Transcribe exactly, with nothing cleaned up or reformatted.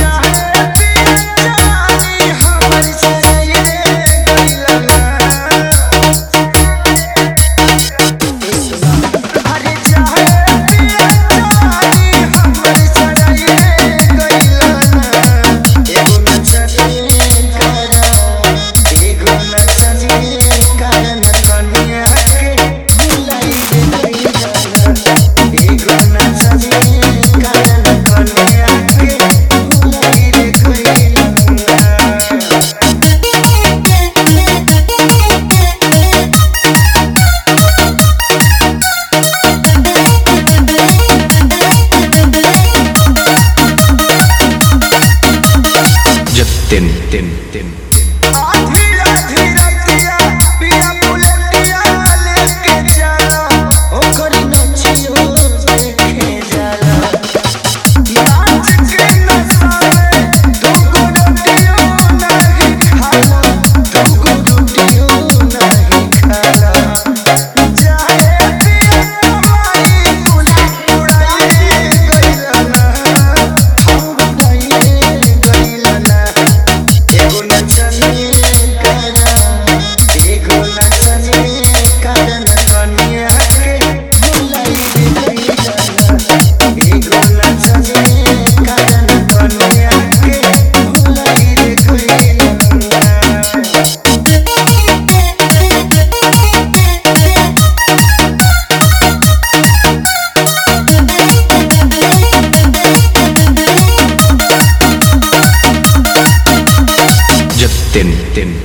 Tin tin tin आधी आधी रतिया पिया बुलेटिया लेके जाला ओकर नचियो देखे जाला नाच के नशा में दुगो रोटियो नहीं खाला दुगो रोटियो नहीं खाला जाए पिया कमाई बुला उड़ाई गइला ना हम उड़ाई गइला ना एगो नचनी करा एगो नचनी करन कनिया के भुलाई गइला ना एगो नचनी करन कनिया के भुलाई गइला Tin tin